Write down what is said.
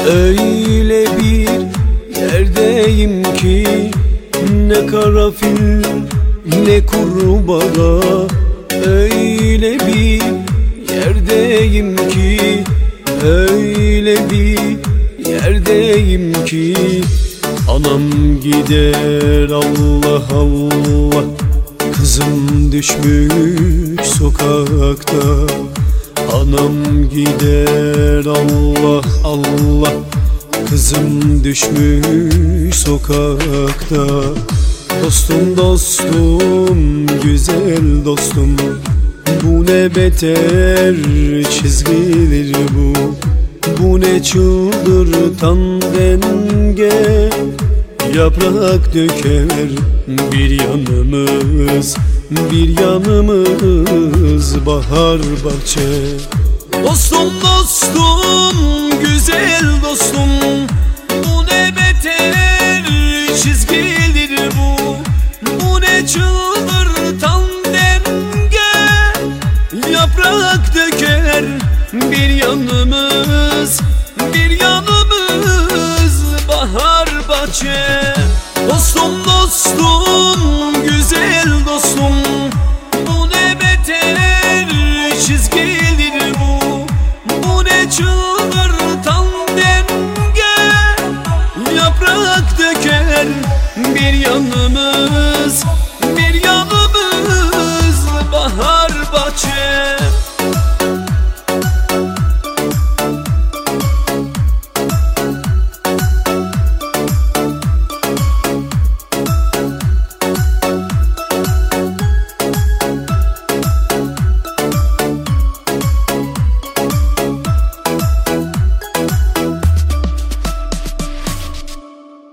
Öyle bir yerdeyim ki ne karanfil ne kurbağa. Öyle bir yerdeyim ki, öyle bir yerdeyim ki anam gider Allah Allah, kızım düşmüş sokakta. Anam gider Allah Allah, kızım düşmüş sokakta. Dostum dostum, güzel dostum, bu ne beter çizgidir bu. Bu ne çıldırtan denge, yaprak döker bir yanımız, bir yanımız bahar bahçe. Dostum dostum, güzel dostum, bu ne beter çizgidir bu. Bu ne çıldırtan denge, yaprak döker bir yanımız,